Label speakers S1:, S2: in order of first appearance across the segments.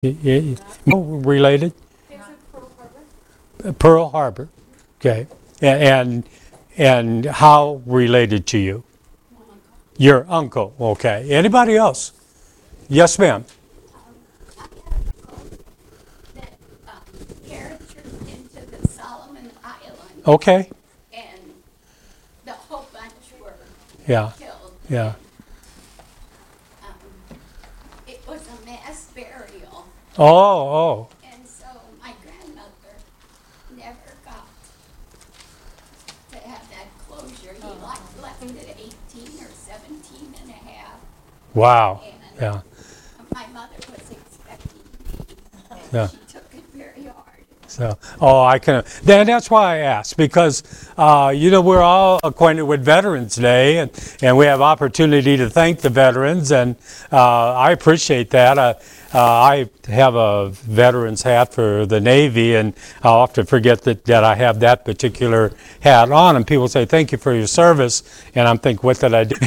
S1: Related? Pearl Harbor. Okay. And how related to you? Your uncle. Okay. Anybody else? Yes, ma'am.
S2: That paratrooped into the Solomon Islands,
S1: Okay.
S2: and the whole bunch were
S1: Yeah.
S2: killed.
S1: Yeah.
S2: It was a mass burial,
S1: Oh.
S2: and so my grandmother never got to have that closure. He left it at 18 or 17 and a half,
S1: Wow.
S2: and
S1: Yeah.
S2: my mother was expecting me, and
S1: Yeah.
S2: she took it very hard.
S1: So, I can. That's why I asked, because we're all acquainted with Veterans Day, and we have opportunity to thank the veterans, and I appreciate that. I have a veterans hat for the Navy, and I often forget that I have that particular hat on, and people say thank you for your service, and I'm thinking, what did I do?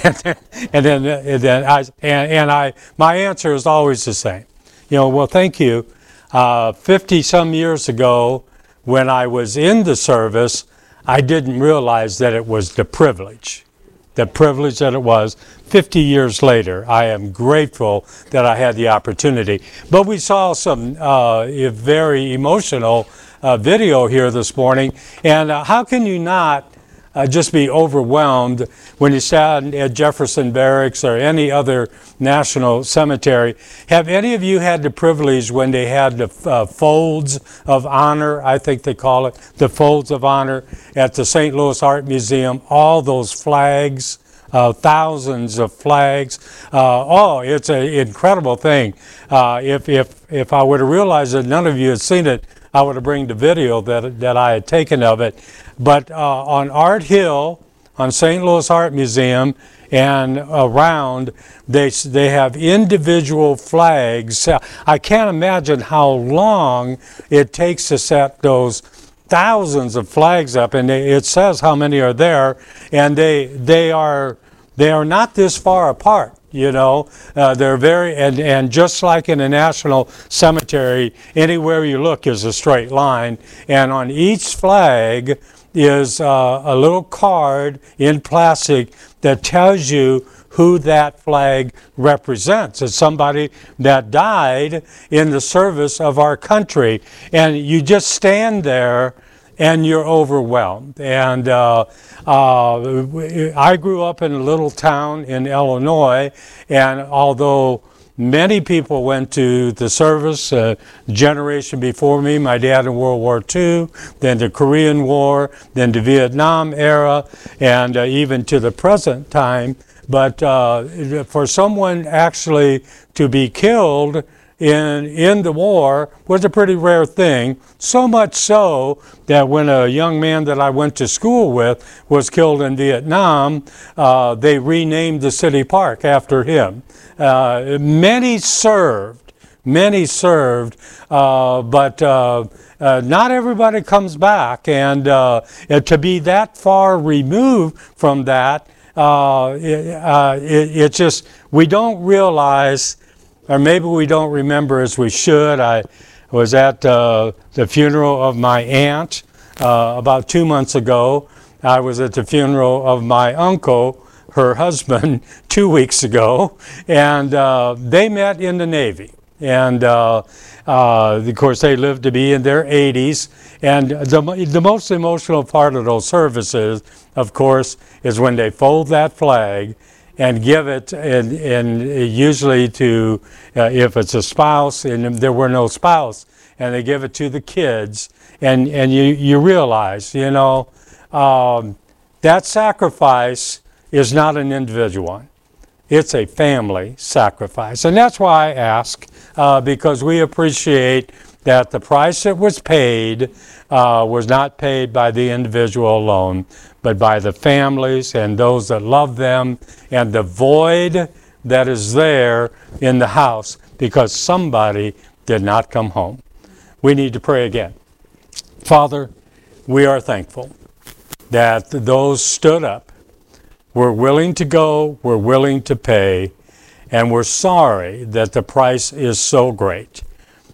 S1: My answer is always the same. Well, thank you. 50 some years ago, when I was in the service, I didn't realize that it was the privilege that it was. 50 years later, I am grateful that I had the opportunity. But we saw some very emotional video here this morning, and how can you not just be overwhelmed when you stand at Jefferson Barracks or any other national cemetery? Have any of you had the privilege when they had the folds of honor, I think they call it, the folds of honor at the St. Louis Art Museum, all those flags, thousands of flags. It's an incredible thing. If I would have realized that none of you had seen it, I would have bring the video that I had taken of it. But on Art Hill, on St. Louis Art Museum, and around, they have individual flags. I can't imagine how long it takes to set those thousands of flags up, and it says how many are there, and they are not this far apart. They're very, and just like in a national cemetery, anywhere you look is a straight line, and on each flag is a little card in plastic that tells you who that flag represents. It's somebody that died in the service of our country, and you just stand there and you're overwhelmed. And I grew up in a little town in Illinois, and although many people went to the service, generation before me, my dad in World War II, then the Korean War, then the Vietnam era, and even to the present time. But for someone actually to be killed in the war was a pretty rare thing, so much so that when a young man that I went to school with was killed in Vietnam, they renamed the city park after him. Many served, but not everybody comes back, and to be that far removed from that, it just, we don't realize, or maybe we don't remember as we should. I was at the funeral of my aunt about 2 months ago. I was at the funeral of my uncle, her husband, 2 weeks ago, and they met in the Navy. And of course, they lived to be in their 80s. And the most emotional part of those services, of course, is when they fold that flag and give it, and usually to, if it's a spouse, and there were no spouse, and they give it to the kids, and you realize, that sacrifice is not an individual one. It's a family sacrifice. And that's why I ask, because we appreciate that the price that was paid was not paid by the individual alone, but by the families and those that love them, and the void that is there in the house because somebody did not come home. We need to pray again. Father, we are thankful that those stood up, were willing to go, were willing to pay, and we're sorry that the price is so great.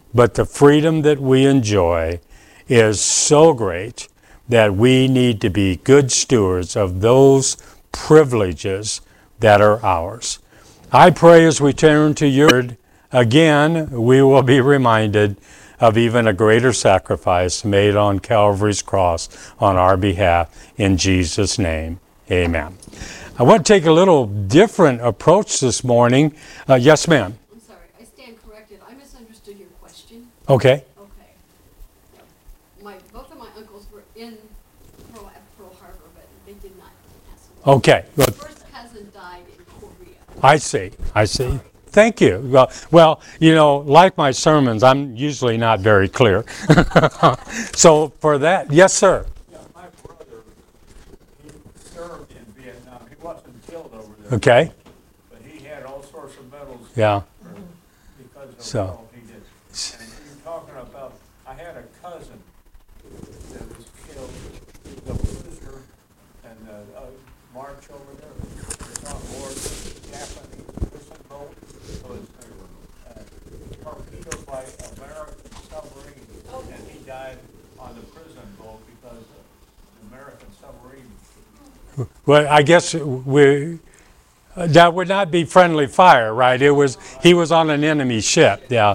S1: but the freedom that we enjoy is so great that we need to be good stewards of those privileges that are ours. I pray as we turn to your word, again, we will be reminded of even a greater sacrifice made on Calvary's cross on our behalf. In Jesus' name, amen. I want to take a little different approach this morning. Yes, ma'am.
S3: I'm sorry, I stand corrected. I misunderstood your question.
S1: Okay.
S3: Okay. Both of my uncles were in Pearl Harbor, but they did not pass away.
S1: Okay.
S3: My
S1: Good.
S3: first cousin died in Korea.
S1: I see. Thank you. Well, like my sermons, I'm usually not very clear. So for that, yes, sir.
S4: Yeah, my brother, he served in Vietnam. He wasn't killed over there.
S1: Okay.
S4: But he had all sorts of medals
S1: Yeah.
S4: because of
S1: So.
S4: all he did. And you're talking about, I had a cousin that was killed, he was a prisoner, and march over there. He was on board the Japanese prison boat. It was torpedoed by American submarine, and he died on the prison boat because the American submarine.
S1: Well, I guess that would not be friendly fire, right? He was on an enemy ship. Yeah.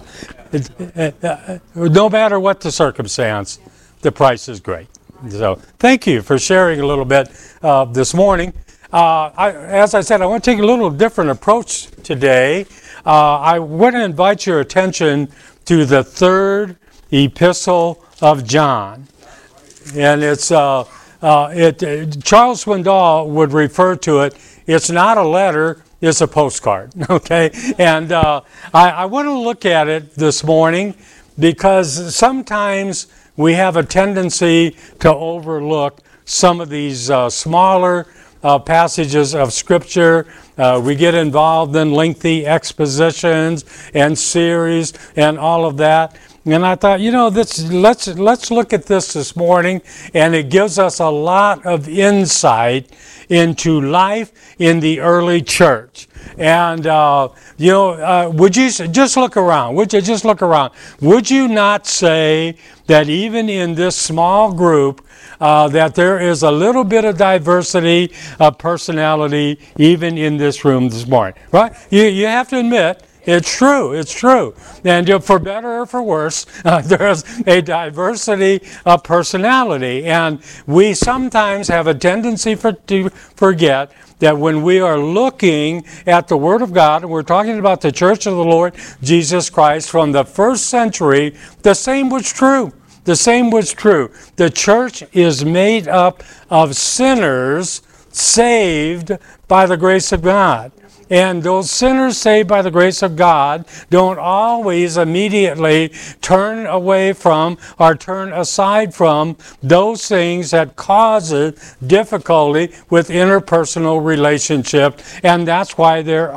S1: No matter what the circumstance, the price is great. So thank you for sharing a little bit this morning. As I said, I want to take a little different approach today. I want to invite your attention to the third epistle of John. And it's Charles Swindoll would refer to it, it's not a letter, it's a postcard, okay? And I want to look at it this morning because sometimes we have a tendency to overlook some of these smaller passages of Scripture. We get involved in lengthy expositions and series and all of that. And I thought, let's look at this morning, and it gives us a lot of insight into life in the early church. And, would you just look around? Would you just look around? Would you not say that even in this small group, that there is a little bit of diversity of personality even in this room this morning, right? You have to admit, it's true. And for better or for worse, there's a diversity of personality. And we sometimes have a tendency to forget that when we are looking at the Word of God, and we're talking about the Church of the Lord Jesus Christ from the first century, the same was true. The church is made up of sinners saved by the grace of God. And those sinners saved by the grace of God don't always immediately turn away from or turn aside from those things that cause difficulty with interpersonal relationship. And that's why there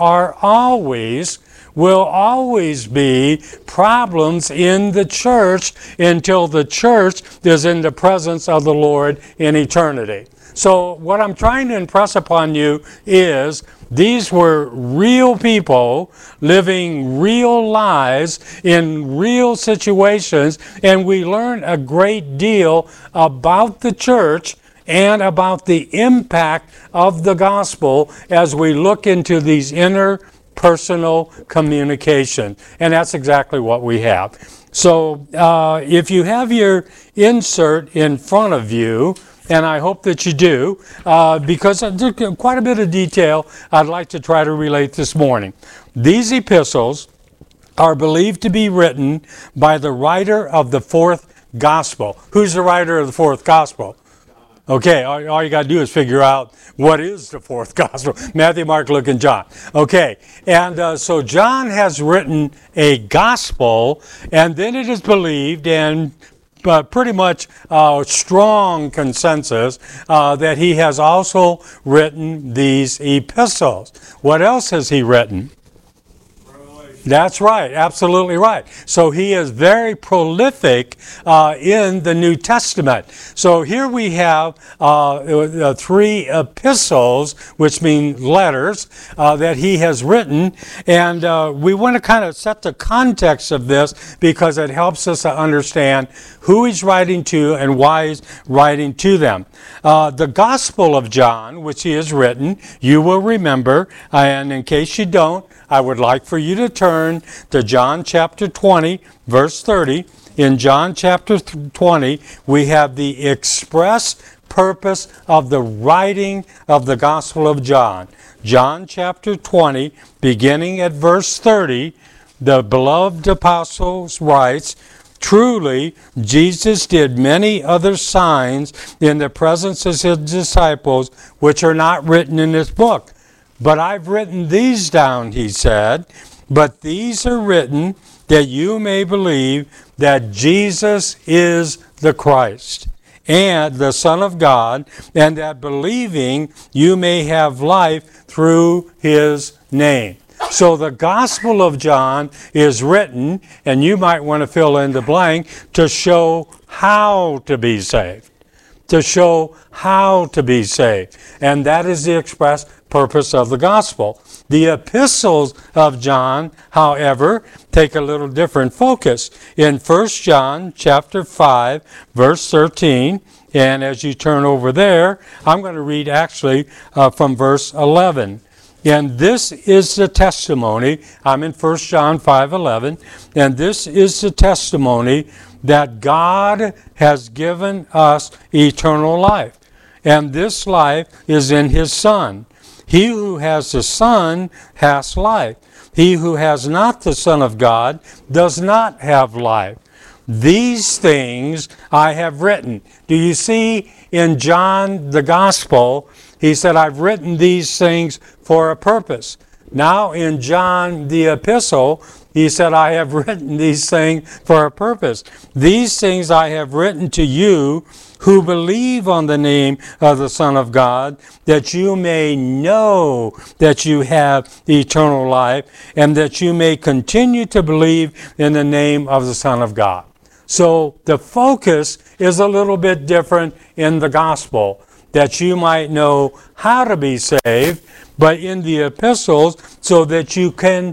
S1: will always be problems in the church until the church is in the presence of the Lord in eternity. So what I'm trying to impress upon you is these were real people living real lives in real situations, and we learn a great deal about the church and about the impact of the gospel as we look into these interpersonal communication. And that's exactly what we have. So if you have your insert in front of you, and I hope that you do, because there's quite a bit of detail I'd like to try to relate this morning. These epistles are believed to be written by the writer of the fourth gospel. Who's the writer of the fourth gospel? Okay, all you got to do is figure out what is the fourth gospel. Matthew, Mark, Luke, and John. Okay, and so John has written a gospel, and then it is believed, and pretty much strong consensus that he has also written these epistles. What else has he written?
S4: Revelation.
S1: That's right, absolutely right. So he is very prolific in the New Testament. So here we have 3 epistles, which mean letters, that he has written. And we want to kind of set the context of this because it helps us to understand who he's writing to and why he's writing to them. The Gospel of John, which he has written, you will remember, and in case you don't, I would like for you to turn to John chapter 20, verse 30. In John chapter 20, we have the express purpose of the writing of the Gospel of John. John chapter 20, beginning at verse 30, the beloved apostle writes, "Truly, Jesus did many other signs in the presence of his disciples, which are not written in this book. But I've written these down," he said, "but these are written that you may believe that Jesus is the Christ, and the Son of God, and that believing you may have life through his name." So the Gospel of John is written, and you might want to fill in the blank, to show how to be saved. To show how to be saved. And that is the express purpose of the gospel. The epistles of John, however, take a little different focus. In 1 John chapter 5, verse 13, and as you turn over there, I'm going to read actually from verse 11. And this is the testimony, I'm in 1 John 5:11, and this is the testimony that God has given us eternal life. And this life is in his Son. He who has the Son has life. He who has not the Son of God does not have life. These things I have written. Do you see in John the Gospel, he said, I've written these things for a purpose. Now in John the Epistle, he said, I have written these things for a purpose. These things I have written to you who believe on the name of the Son of God, that you may know that you have eternal life, and that you may continue to believe in the name of the Son of God. So the focus is a little bit different in the gospel, that you might know how to be saved, but in the epistles, so that you can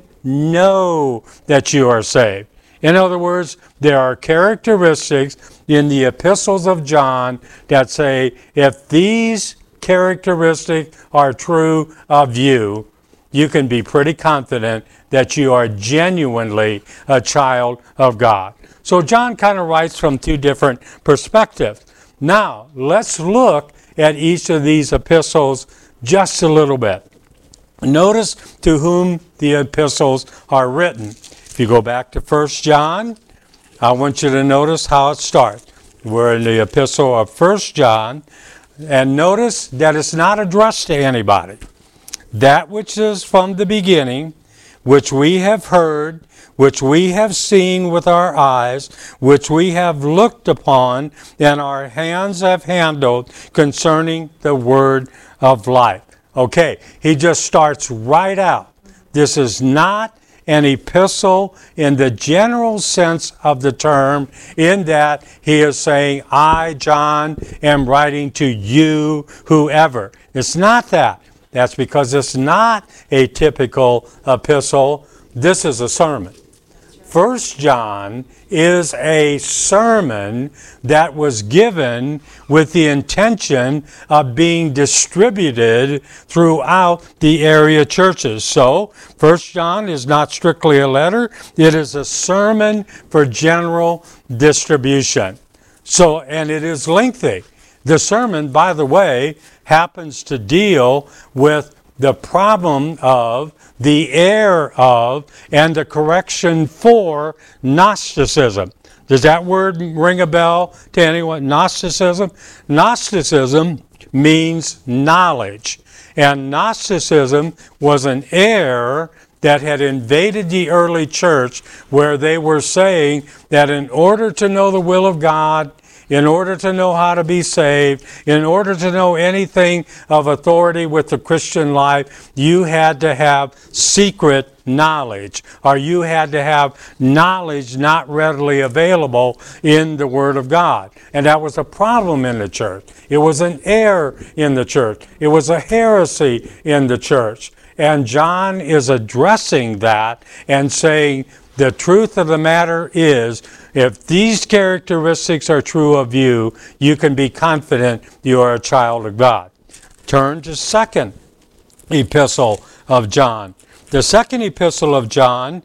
S1: know that you are saved. In other words, there are characteristics in the epistles of John that say, if these characteristics are true of you, you can be pretty confident that you are genuinely a child of God. So John kind of writes from 2 different perspectives. Now, let's look at each of these epistles just a little bit. Notice to whom the epistles are written. If you go back to 1 John, I want you to notice how it starts. We're in the epistle of 1 John, and notice that it's not addressed to anybody. That which is from the beginning, which we have heard, which we have seen with our eyes, which we have looked upon, and our hands have handled concerning the word of life. Okay, he just starts right out. This is not an epistle in the general sense of the term, in that he is saying, I, John, am writing to you, whoever. It's not that. That's because it's not a typical epistle. This is a sermon. 1 John is a sermon that was given with the intention of being distributed throughout the area churches. So 1 John is not strictly a letter. It is a sermon for general distribution. So, and it is lengthy. The sermon, by the way, happens to deal with the problem of, the error of, and the correction for Gnosticism. Does that word ring a bell to anyone? Gnosticism? Gnosticism means knowledge. And Gnosticism was an error that had invaded the early church, where they were saying that in order to know the will of God in order to know how to be saved, in order to know anything of authority with the Christian life, you had to have secret knowledge, or you had to have knowledge not readily available in the Word of God. And that was a problem in the church. It was an error in the church. It was a heresy in the church. And John is addressing that and saying, the truth of the matter is, if these characteristics are true of you, you can be confident you are a child of God. Turn to second epistle of John. The second epistle of John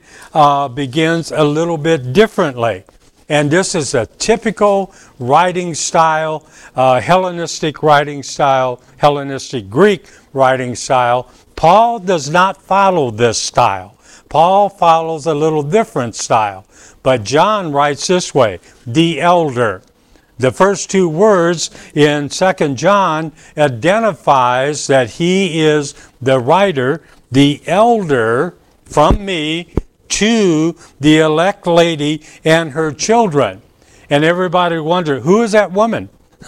S1: begins a little bit differently. And this is a typical writing style, Hellenistic writing style, Hellenistic Greek writing style. Paul does not follow this style. Paul follows a little different style. But John writes this way, the elder. The first two words in 2 John identifies that he is the writer, the elder from me to the elect lady and her children. And everybody wonders, who is that woman?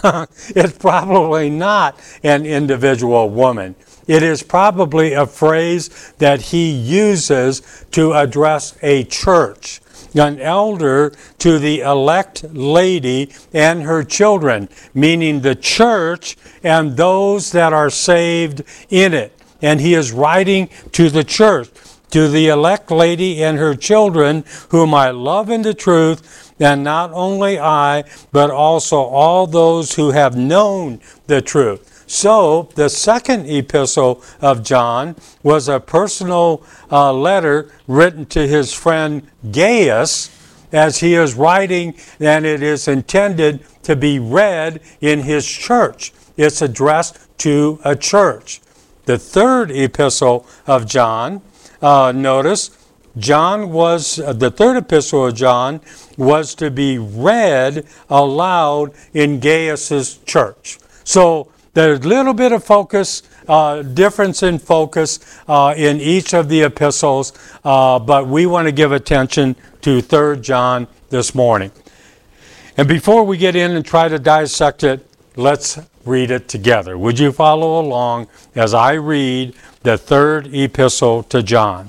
S1: It's probably not an individual woman. It is probably a phrase that he uses to address a church. An elder to the elect lady and her children, meaning the church and those that are saved in it. And he is writing to the church, to the elect lady and her children, whom I love in the truth, and not only I, but also all those who have known the truth. So, the second epistle of John was a personal letter written to his friend Gaius as he is writing, and it is intended to be read in his church. It's addressed to a church. The third epistle of John, notice, the third epistle of John was to be read aloud in Gaius's church. So, there's a little bit of focus, difference in focus in each of the epistles, but we want to give attention to 3 John this morning. And before we get in and try to dissect it, let's read it together. Would you follow along as I read the third epistle to John?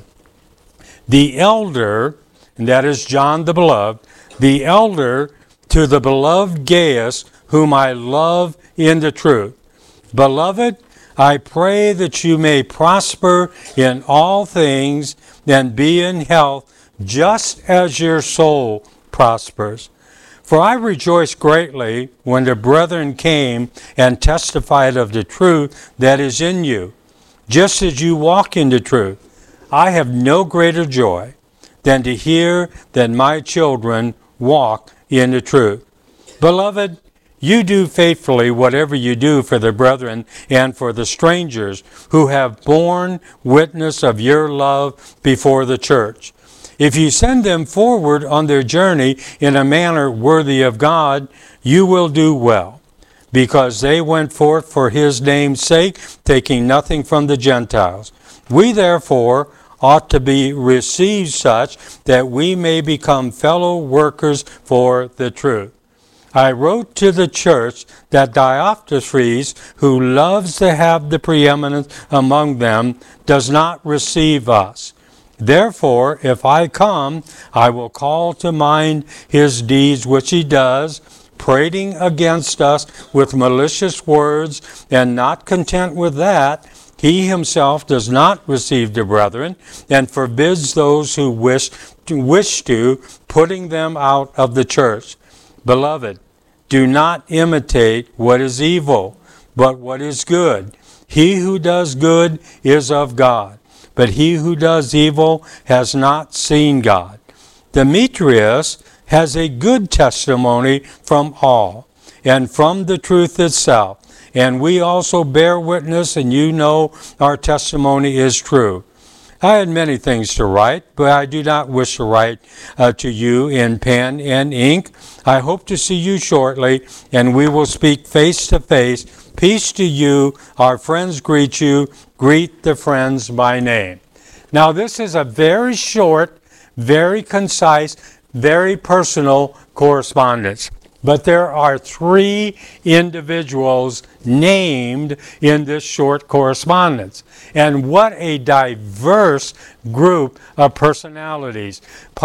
S1: The elder, and that is John the beloved, the elder to the beloved Gaius, whom I love in the truth. Beloved, I pray that you may prosper in all things and be in health, just as your soul prospers. For I rejoiced greatly when the brethren came and testified of the truth that is in you, just as you walk in the truth. I have no greater joy than to hear that my children walk in the truth. Beloved, you do faithfully whatever you do for the brethren and for the strangers who have borne witness of your love before the church. If you send them forward on their journey in a manner worthy of God, you will do well, because they went forth for his name's sake, taking nothing from the Gentiles. We therefore ought to be received such that we may become fellow workers for the truth. I wrote to the church that Diotrephes, who loves to have the preeminence among them, does not receive us. Therefore, if I come, I will call to mind his deeds which he does, prating against us with malicious words, and not content with that, he himself does not receive the brethren, and forbids those who wish to, putting them out of the church. Beloved, do not imitate what is evil, but what is good. He who does good is of God, but he who does evil has not seen God. Demetrius has a good testimony from all, and from the truth itself. And we also bear witness, and you know our testimony is true. I had many things to write, but I do not wish to write to you in pen and ink. I hope to see you shortly, and we will speak face to face. Peace to you. Our friends greet you. Greet the friends by name. Now, this is a very short, very concise, very personal correspondence. but there are 3 individuals named in this short correspondence. And what a diverse group of personalities.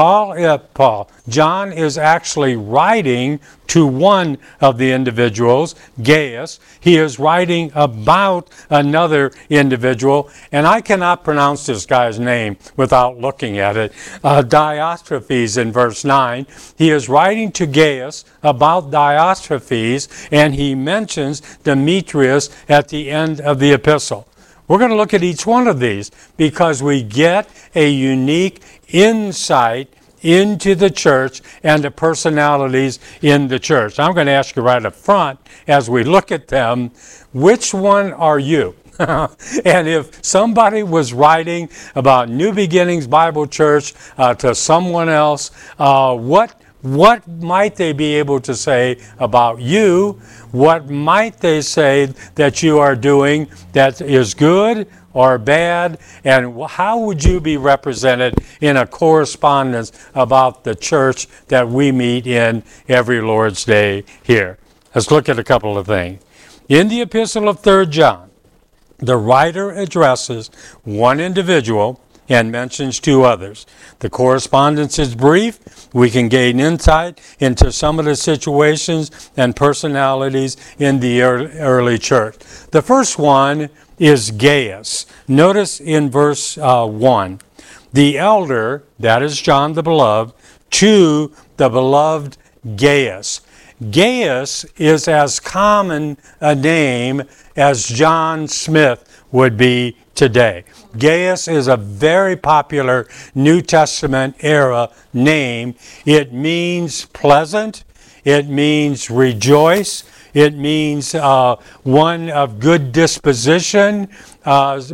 S1: John is actually writing to one of the individuals, Gaius. He is writing about another individual, and I cannot pronounce this guy's name without looking at it. Diotrephes in verse 9. He is writing to Gaius about Diotrephes, and he mentions Demetrius at the end of the epistle. We're going to look at each one of these because we get a unique insight into the church and the personalities in the church. I'm going to ask you right up front as we look at them, which one are you? And if somebody was writing about New Beginnings Bible Church to someone else, what might they be able to say about you? What might they say that you are doing that is good or bad? And how would you be represented in a correspondence about the church that we meet in every Lord's Day here? Let's look at a couple of things. In the epistle of 3 John, the writer addresses one individual and mentions 2 others. The correspondence is brief. We can gain insight into some of the situations and personalities in the early church. The first one is Gaius. Notice in verse 1, the elder, that is John the Beloved, to the beloved Gaius. Gaius is as common a name as John Smith would be today. Gaius is a very popular New Testament era name. It means pleasant. It means rejoice. It means one of good disposition. Gaius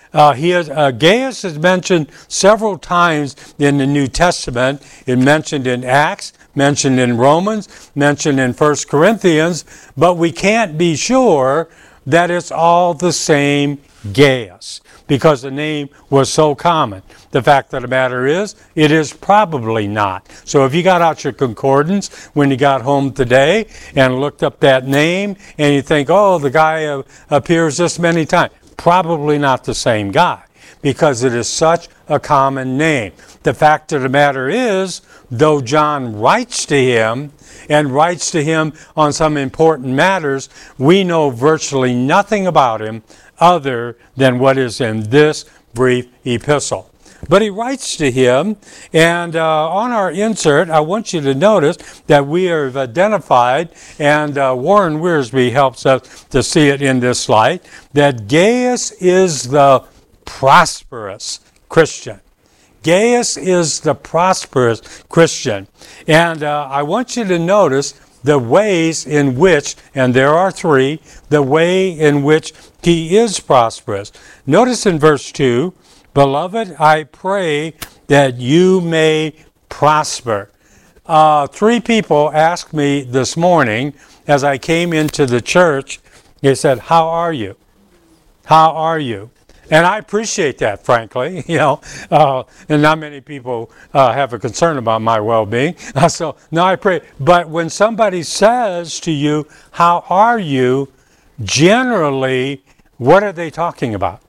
S1: is mentioned several times in the New Testament. It's mentioned in Acts, mentioned in Romans, mentioned in 1 Corinthians, but we can't be sure that it's all the same Gaius, because the name was so common. The fact of the matter is, it is probably not. So if you got out your concordance when you got home today and looked up that name and you think, oh, the guy appears this many times, probably not the same guy, because it is such a common name. The fact of the matter is, though John writes to him and writes to him on some important matters, we know virtually nothing about him other than what is in this brief epistle. But he writes to him, and on our insert, I want you to notice that we have identified, and Warren Wiersbe helps us to see it in this slide, that Gaius is the prosperous Christian. Gaius is the prosperous Christian. And I want you to notice the ways in which, and there are 3, the way in which he is prosperous. Notice in verse 2, beloved, I pray that you may prosper. 3 people asked me this morning as I came into the church, they said, how are you? How are you? And I appreciate that, frankly, and not many people have a concern about my well-being. So now I pray. But when somebody says to you, how are you, generally, what are they talking about?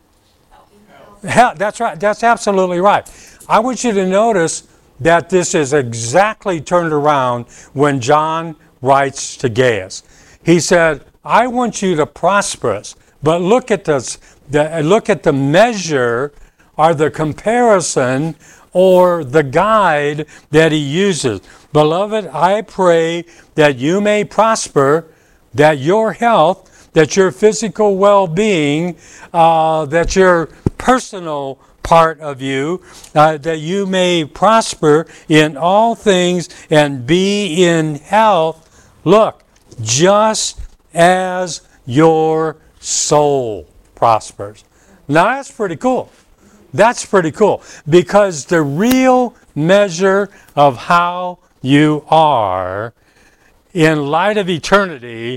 S1: Health. That's right. That's absolutely right. I want you to notice that this is exactly turned around when John writes to Gaius. He said, I want you to prosper us, but look at this. Look at the measure or the comparison or the guide that he uses. Beloved, I pray that you may prosper, that your health, that your physical well-being, that your personal part of you, that you may prosper in all things and be in health. Look, just as your soul prospers. Now that's pretty cool. That's pretty cool, because the real measure of how you are in light of eternity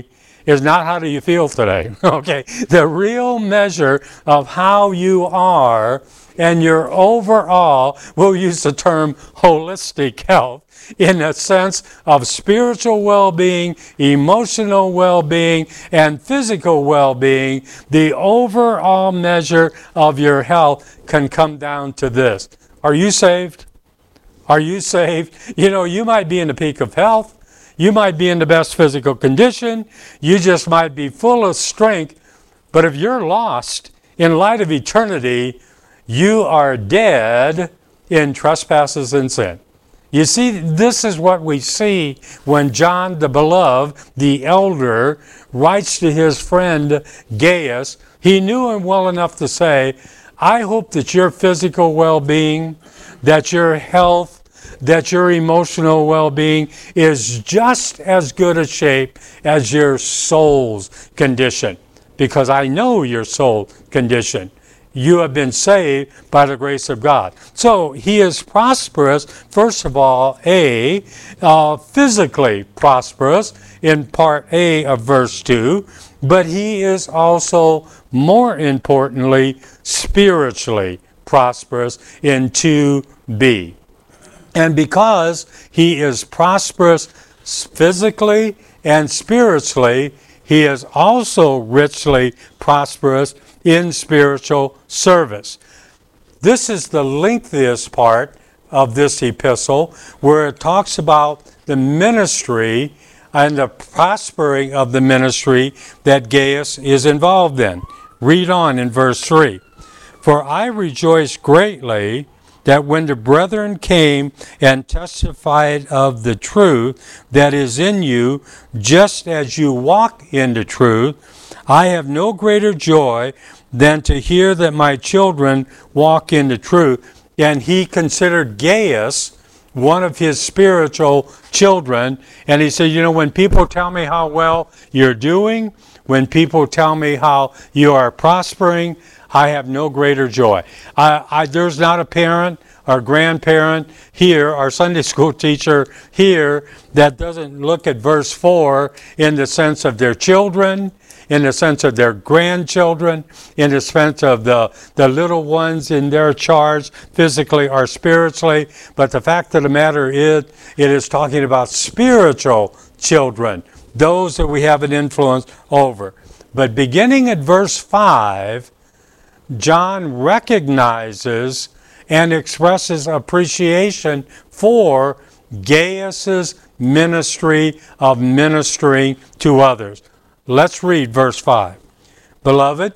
S1: is not how do you feel today, okay? The real measure of how you are and your overall, we'll use the term holistic health, in a sense of spiritual well-being, emotional well-being, and physical well-being, the overall measure of your health can come down to this. Are you saved? Are you saved? You know, you might be in the peak of health. You might be in the best physical condition. You just might be full of strength. But if you're lost, in light of eternity, you are dead in trespasses and sin. You see, this is what we see when John the Beloved, the elder, writes to his friend Gaius. He knew him well enough to say, I hope that your physical well-being, that your health, that your emotional well-being is just as good a shape as your soul's condition, because I know your soul condition. You have been saved by the grace of God. So he is prosperous, first of all, physically prosperous in part A of verse 2, but he is also, more importantly, spiritually prosperous in 2b. And because he is prosperous physically and spiritually, he is also richly prosperous in spiritual service. This is the lengthiest part of this epistle, where it talks about the ministry and the prospering of the ministry that Gaius is involved in. Read on in verse 3. For I rejoice greatly that when the brethren came and testified of the truth that is in you, just as you walk in the truth, I have no greater joy than to hear that my children walk in the truth. And he considered Gaius one of his spiritual children. And he said, you know, when people tell me how well you're doing, when people tell me how you are prospering, I have no greater joy. There's not a parent or grandparent here, our Sunday school teacher here, that doesn't look at verse 4 in the sense of their children, in the sense of their grandchildren, in the sense of the little ones in their charge, physically or spiritually. But the fact of the matter is, it is talking about spiritual children, those that we have an influence over. But beginning at verse 5, John recognizes and expresses appreciation for Gaius's ministry of ministering to others. Let's read verse 5. Beloved,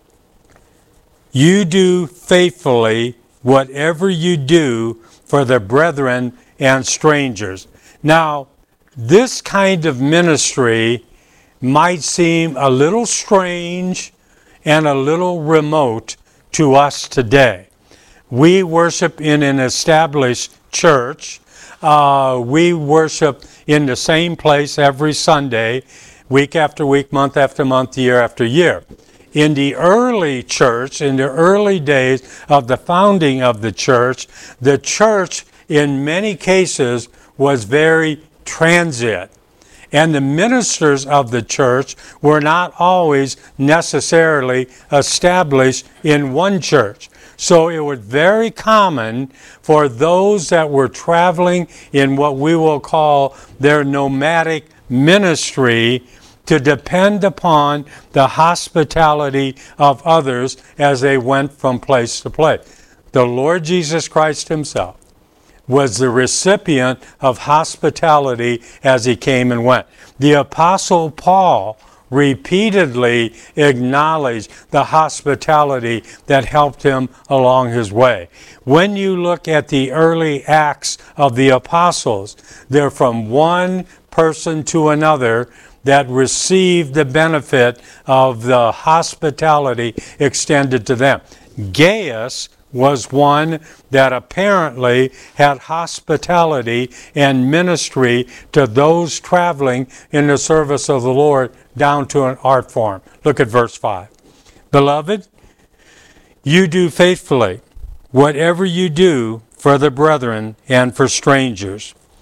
S1: you do faithfully whatever you do for the brethren and strangers. Now, this kind of ministry might seem a little strange and a little remote to us today. We worship in an established church. We worship in the same place every Sunday, week after week, month after month, year after year. In the early church, in the early days of the founding of the church in many cases was very transient. And the ministers of the church were not always necessarily established in one church. So it was very common for those that were traveling in what we will call their nomadic ministry to depend upon the hospitality of others as they went from place to place. The Lord Jesus Christ himself was the recipient of hospitality as he came and went. The Apostle Paul repeatedly acknowledged the hospitality that helped him along his way. When you look at the early Acts of the Apostles, they're from one person to another that received the benefit of the hospitality extended to them. Gaius was one that apparently had hospitality and ministry to those traveling in the service of the Lord down to an art form. Look at verse 5. Beloved, you do faithfully whatever you do for the brethren and for strangers.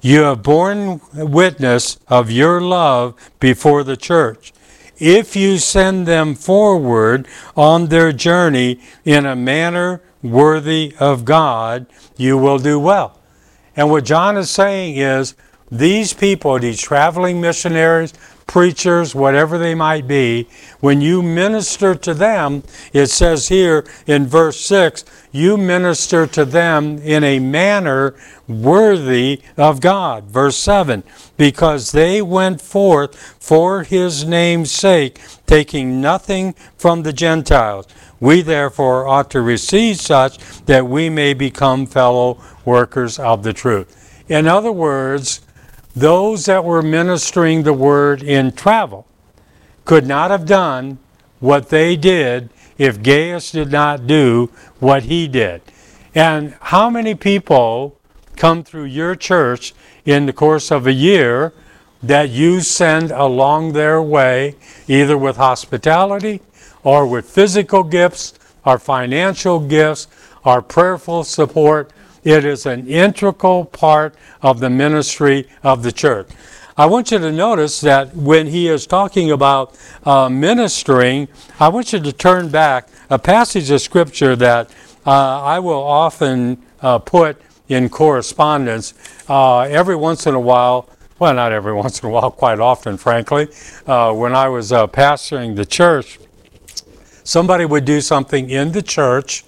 S1: You have borne witness of your love before the church. If you send them forward on their journey in a manner worthy of God, you will do well. And what John is saying is, these people, these traveling missionaries, preachers, whatever they might be, when you minister to them, it says here in verse 6, you minister to them in a manner worthy of God. Verse 7, because they went forth for his name's sake, taking nothing from the Gentiles. We therefore ought to receive such that we may become fellow workers of the truth. In other words, those that were ministering the word in travel could not have done what they did if Gaius did not do what he did. And how many people come through your church in the course of a year that you send along their way, either with hospitality or with physical gifts or financial gifts or prayerful support? It is an integral part of the ministry of the church. I want you to notice that when he is talking about ministering, I want you to turn back a passage of scripture that I will often put in correspondence every once in a while. Well, not every once in a while, quite often, frankly. When I was pastoring the church, somebody would do something in the church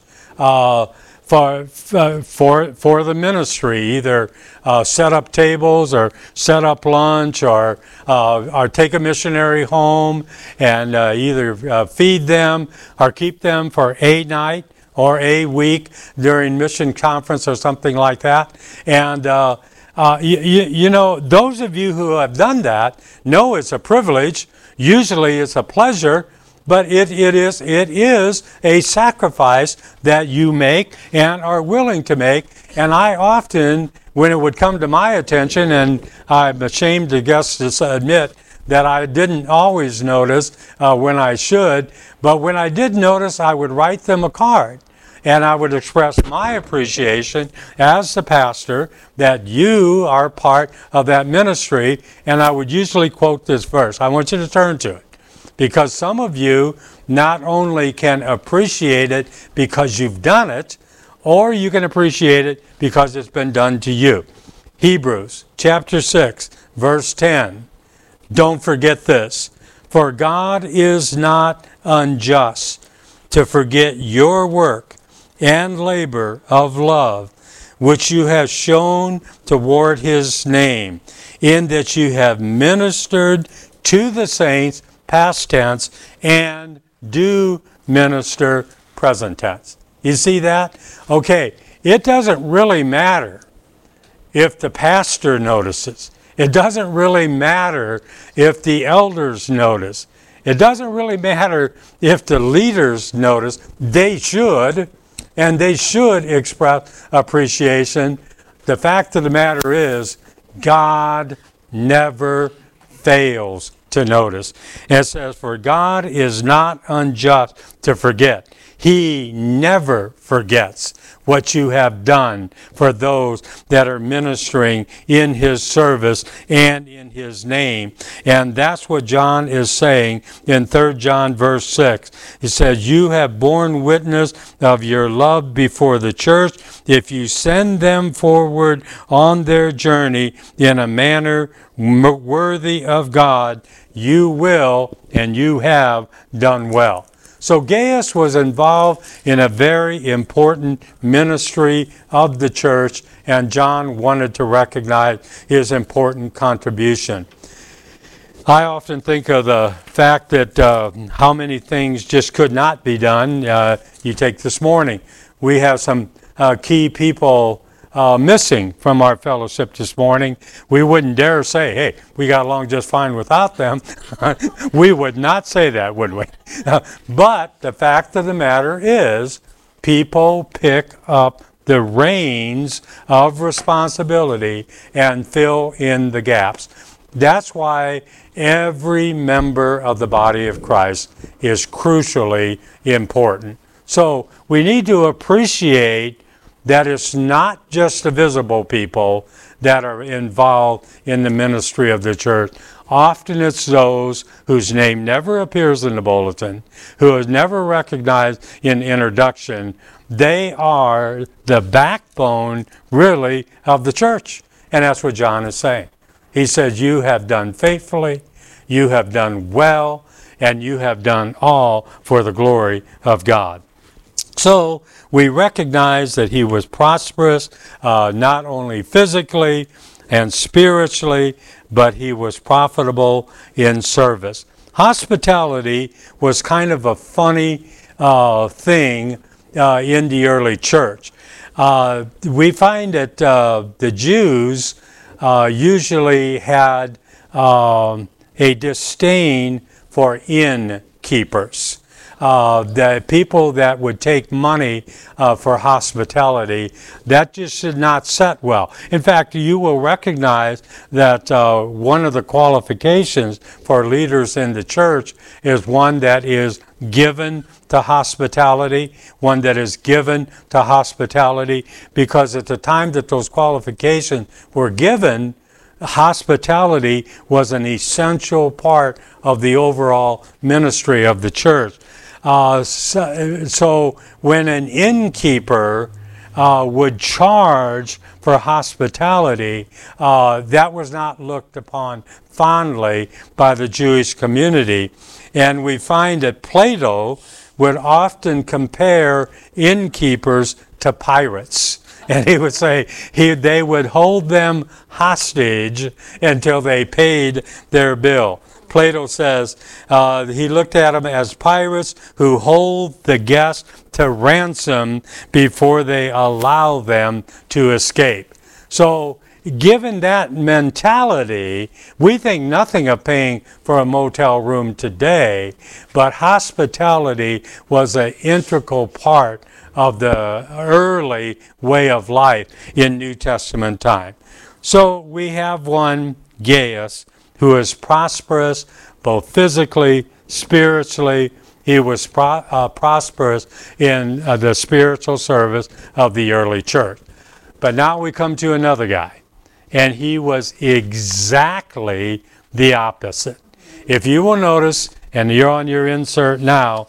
S1: for the ministry, either set up tables or set up lunch or take a missionary home and either feed them or keep them for a night or a week during mission conference or something like that. And you know, those of you who have done that know it's a privilege. Usually it's a pleasure. But it is a sacrifice that you make and are willing to make. And I often, when it would come to my attention, and I'm ashamed to admit that I didn't always notice when I should, but when I did notice, I would write them a card. And I would express my appreciation as the pastor that you are part of that ministry. And I would usually quote this verse. I want you to turn to it. Because some of you not only can appreciate it because you've done it, or you can appreciate it because it's been done to you. Hebrews chapter 6, verse 10. Don't forget this. For God is not unjust to forget your work and labor of love, which you have shown toward his name, in that you have ministered to the saints, past tense, and do minister, present tense. You see that? Okay, it doesn't really matter if the pastor notices. It doesn't really matter if the elders notice. It doesn't really matter if the leaders notice. They should, and they should express appreciation. The fact of the matter is, God never fails to notice. And it says, for God is not unjust to forget. He never forgets what you have done for those that are ministering in his service and in his name. And that's what John is saying in 3 John verse 6. He says, you have borne witness of your love before the church. If you send them forward on their journey in a manner worthy of God, you will and you have done well. So Gaius was involved in a very important ministry of the church, and John wanted to recognize his important contribution. I often think of the fact that how many things just could not be done. You take this morning. We have some key people missing from our fellowship this morning. We wouldn't dare say, hey, we got along just fine without them. We would not say that, would we? But the fact of the matter is, people pick up the reins of responsibility and fill in the gaps. That's why every member of the body of Christ is crucially important. So we need to appreciate that it's not just the visible people that are involved in the ministry of the church. Often it's those whose name never appears in the bulletin, who is never recognized in introduction. They are the backbone, really, of the church. And that's what John is saying. He says, you have done faithfully, you have done well, and you have done all for the glory of God. So we recognize that he was prosperous, not only physically and spiritually, but he was profitable in service. Hospitality was kind of a funny thing in the early church. We find that the Jews usually had a disdain for innkeepers. The people that would take money for hospitality, that just did not set well. In fact, you will recognize that one of the qualifications for leaders in the church is one that is given to hospitality, because at the time that those qualifications were given, hospitality was an essential part of the overall ministry of the church. So when an innkeeper would charge for hospitality, that was not looked upon fondly by the Jewish community. And we find that Plato would often compare innkeepers to pirates. And he would say they would hold them hostage until they paid their bill. Plato says he looked at them as pirates who hold the guest to ransom before they allow them to escape. So given that mentality, we think nothing of paying for a motel room today, but hospitality was an integral part of the early way of life in New Testament time. So we have one, Gaius, who is prosperous both physically, spiritually. He was prosperous in the spiritual service of the early church. But now we come to another guy, and he was exactly the opposite. If you will notice, and you're on your insert now,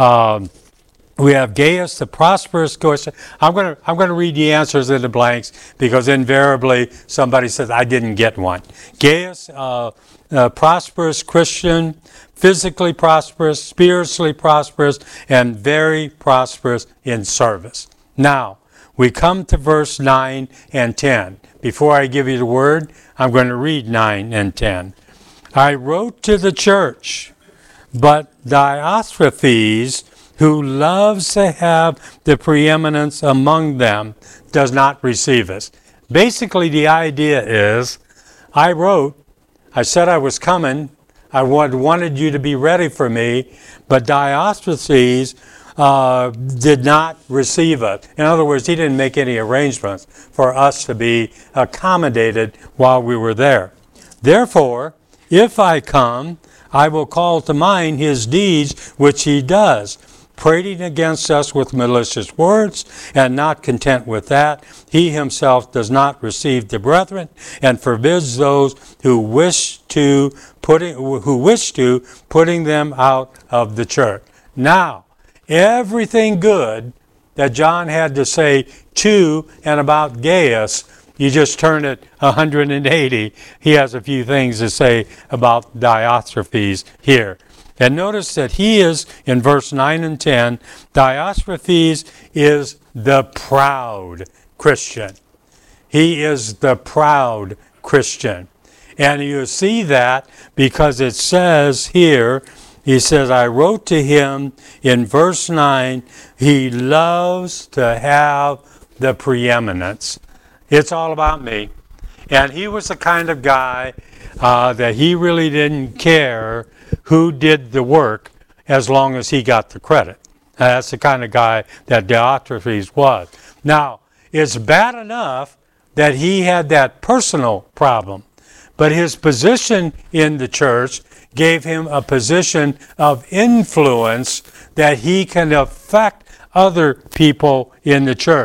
S1: we have Gaius, the prosperous Christian. I'm going to read the answers in the blanks because invariably somebody says I didn't get one. Gaius, prosperous Christian, physically prosperous, spiritually prosperous, and very prosperous in service. Now, we come to verse 9 and 10. Before I give you the word, I'm going to read 9 and 10. I wrote to the church, but Diotrephes, who loves to have the preeminence among them, does not receive us. Basically, the idea is, I said I was coming, I wanted you to be ready for me, but Diotrephes did not receive us. In other words, he didn't make any arrangements for us to be accommodated while we were there. Therefore, if I come, I will call to mind his deeds which he does, prating against us with malicious words, and not content with that, he himself does not receive the brethren, and forbids those who wish to putting them out of the church. Now, everything good that John had to say to and about Gaius, you just turn it 180. He has a few things to say about Diotrephes here. And notice that he is, in verse 9 and 10, Diotrephes is the proud Christian. He is the proud Christian. And you see that because it says here, he says, I wrote to him in verse 9, he loves to have the preeminence. It's all about me. And he was the kind of guy that he really didn't care who did the work as long as he got the credit. That's the kind of guy that Diotrephes was. Now, it's bad enough that he had that personal problem, but his position in the church gave him a position of influence that he can affect other people in the church.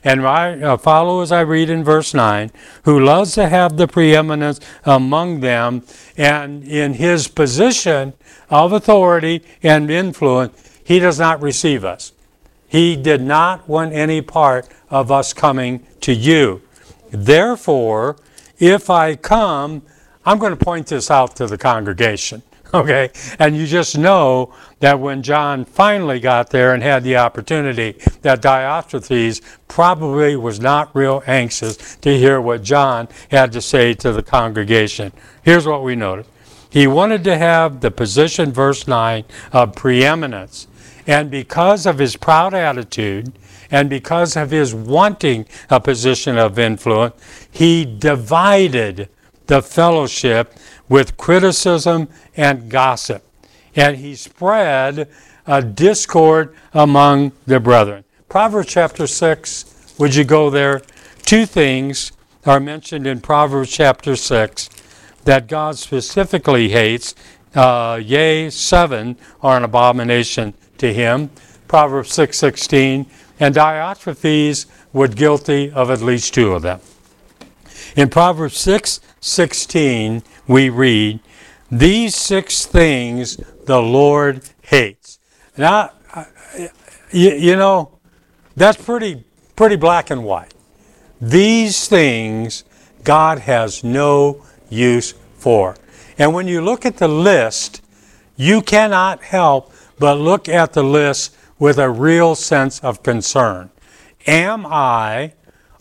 S1: And follow as I read in verse 9, who loves to have the preeminence among them, and in his position of authority and influence, he does not receive us. He did not want any part of us coming to you. Therefore, if I come, I'm going to point this out to the congregation, okay? And you just know that when John finally got there and had the opportunity, that Diotrephes probably was not real anxious to hear what John had to say to the congregation. Here's what we notice. He wanted to have the position, verse 9, of preeminence. And because of his proud attitude, and because of his wanting a position of influence, he divided the fellowship with criticism and gossip. And he spread a discord among the brethren. Proverbs chapter 6, would you go there? Two things are mentioned in Proverbs chapter 6 that God specifically hates. Yea, 7 are an abomination to him. Proverbs 6:16. And Diotrephes was guilty of at least 2 of them. In Proverbs 6:16, we read, these 6 things the Lord hates. Now, you know, that's pretty black and white. These things God has no use for. And when you look at the list, you cannot help but look at the list with a real sense of concern. Am I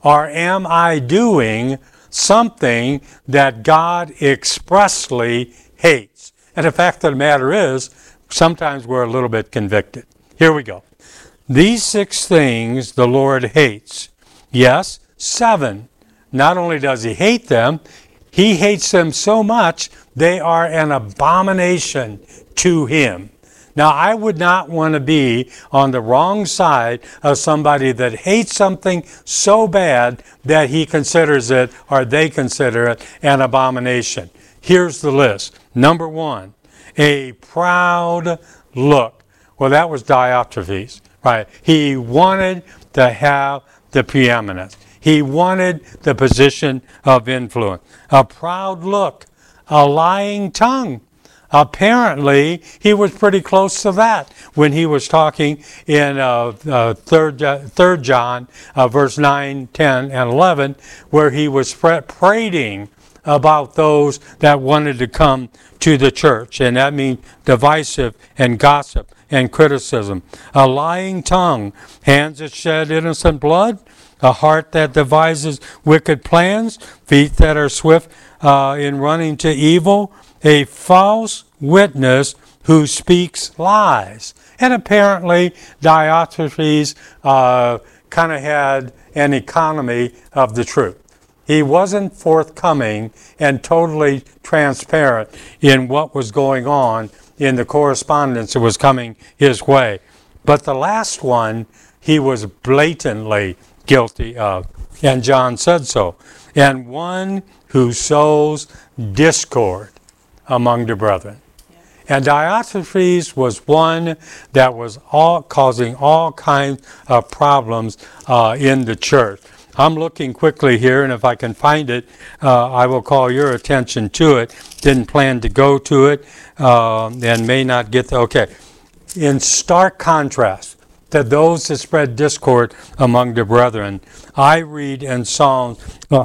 S1: doing something that God expressly hates? And the fact of the matter is, sometimes we're a little bit convicted. Here we go. These 6 things the Lord hates. Yes, 7. Not only does he hate them, he hates them so much they are an abomination to him. Now, I would not want to be on the wrong side of somebody that hates something so bad that he considers it, or they consider it, an abomination. Here's the list. Number 1, a proud look. Well, that was Diotrephes, right? He wanted to have the preeminence. He wanted the position of influence. A proud look, a lying tongue. Apparently, he was pretty close to that when he was talking in 3 John, verse 9, 10, and 11, where he was prating about those that wanted to come to the church. And that means divisive and gossip and criticism. A lying tongue, hands that shed innocent blood, a heart that devises wicked plans, feet that are swift in running to evil, a false witness who speaks lies. And apparently Diotrephes kind of had an economy of the truth. He wasn't forthcoming and totally transparent in what was going on in the correspondence that was coming his way. But the last one, he was blatantly guilty of. And John said so. And one who sows discord among the brethren. And Diotrephes was one that was causing all kinds of problems in the church. I'm looking quickly here, and if I can find it, I will call your attention to it. Didn't plan to go to it, and may not get there. Okay. In stark contrast to those that spread discord among the brethren, I read in Psalm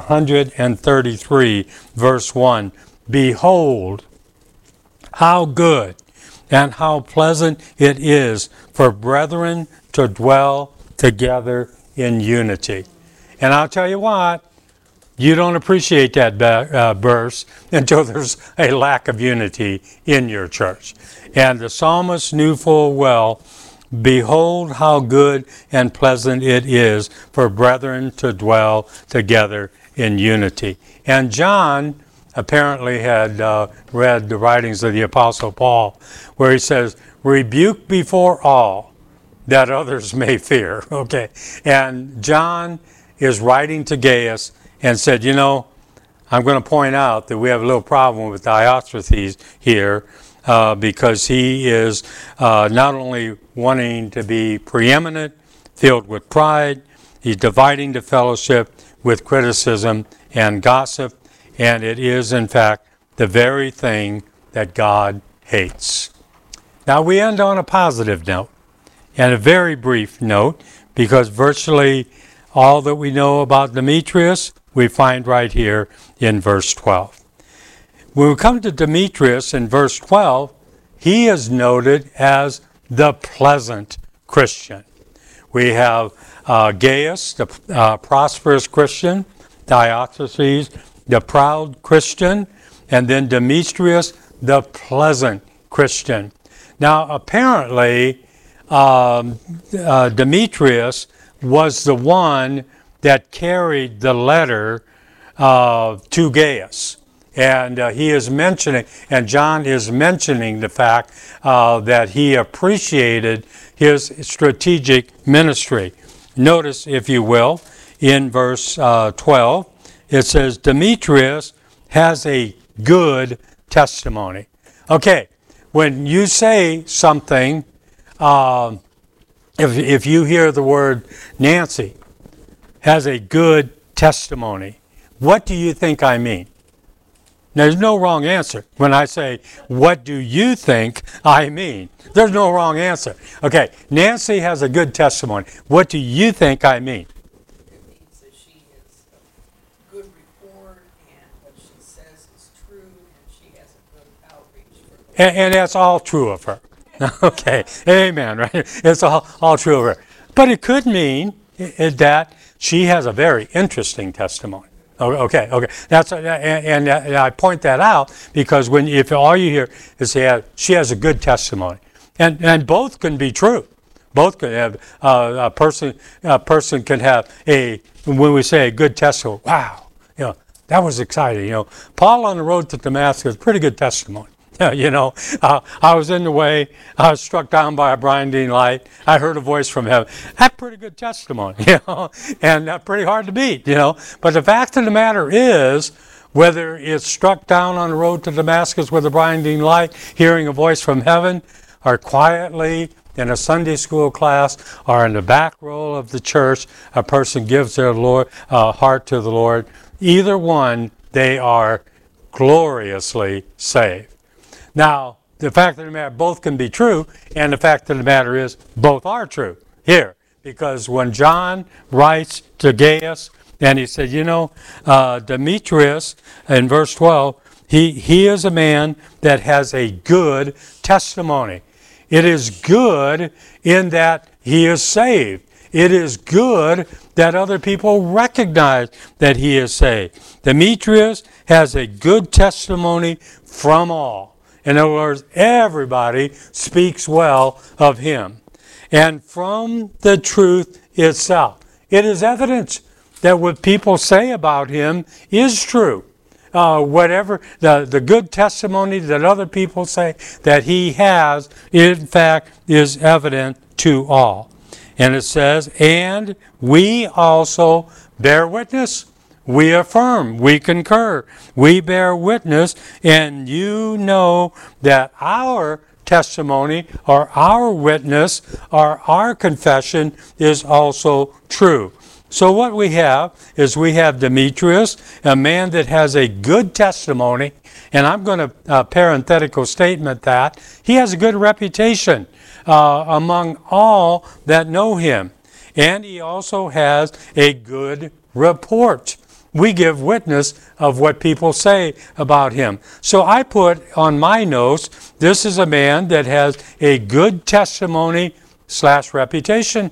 S1: 133, verse 1, behold, how good and how pleasant it is for brethren to dwell together in unity. And I'll tell you what, you don't appreciate that verse until there's a lack of unity in your church. And the psalmist knew full well, behold how good and pleasant it is for brethren to dwell together in unity. And John apparently had read the writings of the Apostle Paul, where he says, rebuke before all, that others may fear. Okay. And John is writing to Gaius and said, you know, I'm going to point out that we have a little problem with Diotrephes here because he is not only wanting to be preeminent, filled with pride, He's dividing the fellowship with criticism and gossip, and it is, in fact, the very thing that God hates. Now, we end on a positive note, and a very brief note, because virtually all that we know about Demetrius, we find right here in verse 12. When we come to Demetrius in verse 12, he is noted as the pleasant Christian. We have Gaius, the prosperous Christian, Diotrephes, the proud Christian, and then Demetrius, the pleasant Christian. Now, apparently, Demetrius was the one that carried the letter to Gaius. And he is mentioning, and John is mentioning the fact that he appreciated his strategic ministry. Notice, if you will, in verse 12, it says, Demetrius has a good testimony. Okay, when you say something, if you hear the word Nancy has a good testimony, what do you think I mean? There's no wrong answer. When I say, what do you think I mean? There's no wrong answer. Okay, Nancy has a good testimony. What do you think I mean?
S5: It means that she is a good report, and what she says is true, and she has a good outreach for the
S1: And that's all true of her. Okay, amen, right? It's all true of her. But it could mean that she has a very interesting testimony. Okay. That's and I point that out because if all you hear is she has a good testimony, and both can be true. Both can have a person can have when we say a good testimony. Wow, that was exciting. Paul on the road to Damascus, pretty good testimony. I was in the way. I was struck down by a blinding light. I heard a voice from heaven. That's pretty good testimony, and pretty hard to beat, But the fact of the matter is, whether it's struck down on the road to Damascus with a blinding light, hearing a voice from heaven, or quietly in a Sunday school class, or in the back row of the church, a person gives their heart to the Lord. Either one, they are gloriously saved. Now, the fact of the matter, both can be true, and the fact of the matter is, both are true here. Because when John writes to Gaius, and he said, Demetrius, in verse 12, he is a man that has a good testimony. It is good in that he is saved. It is good that other people recognize that he is saved. Demetrius has a good testimony from all. In other words, everybody speaks well of him. And from the truth itself, it is evidence that what people say about him is true. Whatever the good testimony that other people say that he has, in fact, is evident to all. And it says, and we also bear witness. We affirm, we concur, we bear witness, and you know that our testimony or our witness or our confession is also true. So what we have is we have Demetrius, a man that has a good testimony, and I'm going to parenthetical statement that he has a good reputation among all that know him. And he also has a good report. We give witness of what people say about him. So I put on my notes, this is a man that has a good testimony / reputation.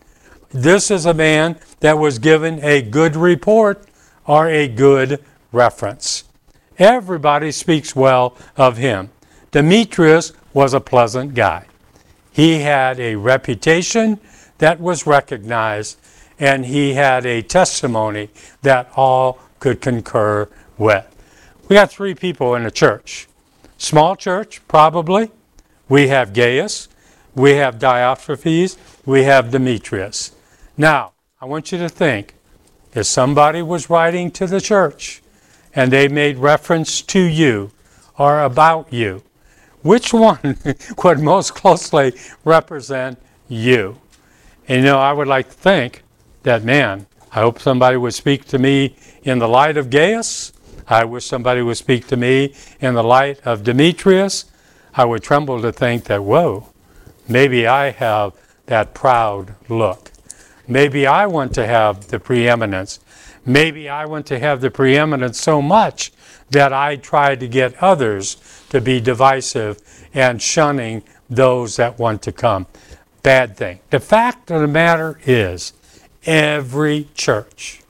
S1: This is a man that was given a good report or a good reference. Everybody speaks well of him. Demetrius was a pleasant guy. He had a reputation that was recognized, and he had a testimony that all could concur with. We got 3 people in the church. Small church, probably. We have Gaius, we have Diotrephes, we have Demetrius. Now, I want you to think, if somebody was writing to the church and they made reference to you or about you, which one would most closely represent you? And I would like to think that, man, I hope somebody would speak to me in the light of Gaius. I wish somebody would speak to me in the light of Demetrius. I would tremble to think that, whoa, maybe I have that proud look. Maybe I want to have the preeminence. Maybe I want to have the preeminence so much that I try to get others to be divisive and shunning those that want to come. Bad thing. The fact of the matter is, every church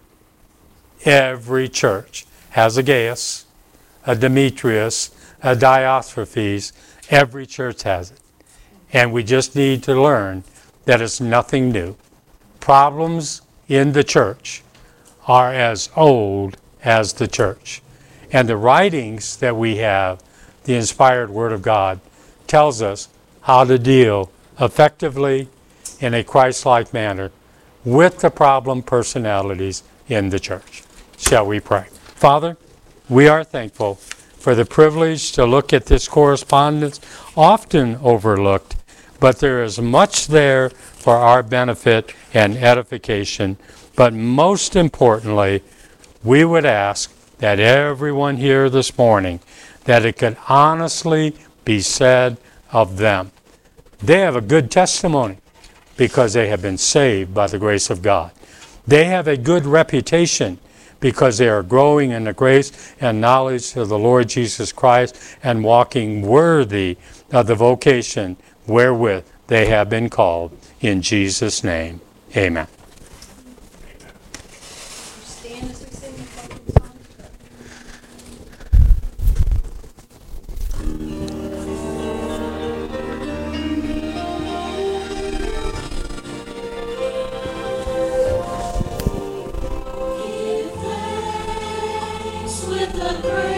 S1: has a Gaius, a Demetrius, a Diotrephes. Every church has it. And we just need to learn that it's nothing new. Problems in the church are as old as the church. And the writings that we have, the inspired Word of God, tells us how to deal effectively in a Christ-like manner with the problem personalities in the church. Shall we pray? Father, we are thankful for the privilege to look at this correspondence, often overlooked, but there is much there for our benefit and edification. But most importantly, we would ask that everyone here this morning, that it could honestly be said of them, they have a good testimony because they have been saved by the grace of God. They have a good reputation because they are growing in the grace and knowledge of the Lord Jesus Christ and walking worthy of the vocation wherewith they have been called. In Jesus' name, amen.